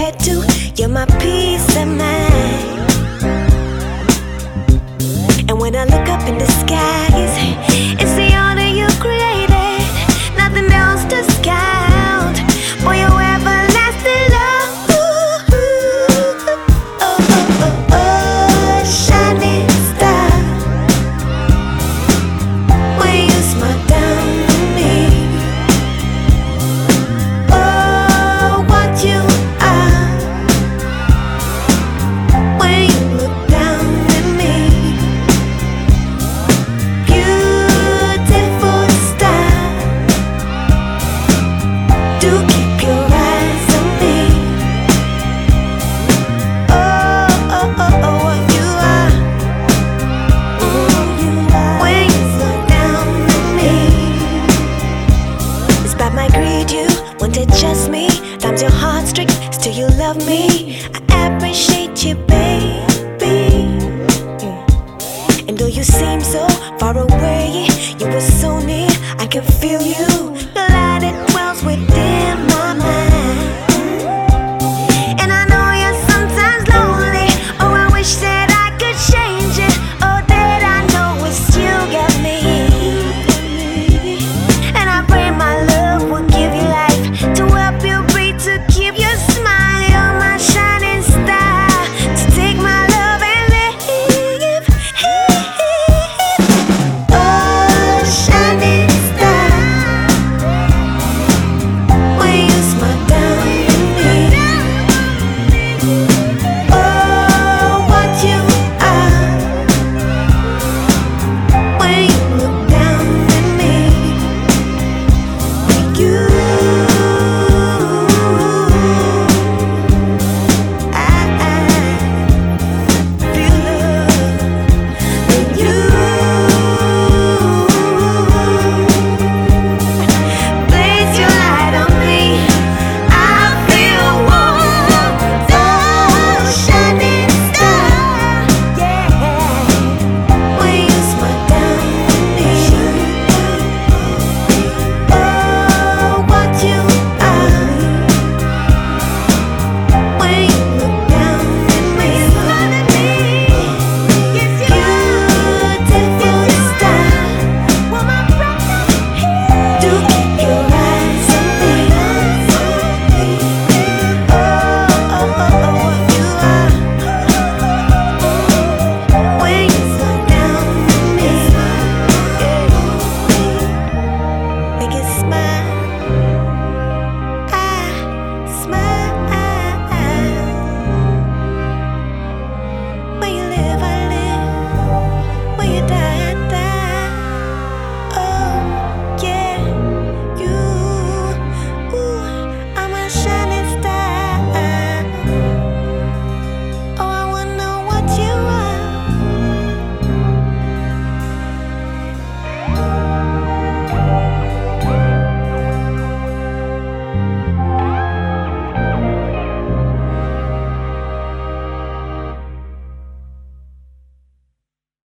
head to. You're my peace of mind. And when I look up in the skies, it's the honor you created, nothing else to count. For your everlasting love. Ooh, oh, oh, oh, oh, shining star. When you smile down on me, oh, what you are. When you look down at me, beautiful star. Do keep your eyes on me. Oh, oh, oh, oh, what you are. Ooh, you are. When you look down at me, despite my greed, you want to just me. Times your heartstrings, still you love me. I appreciate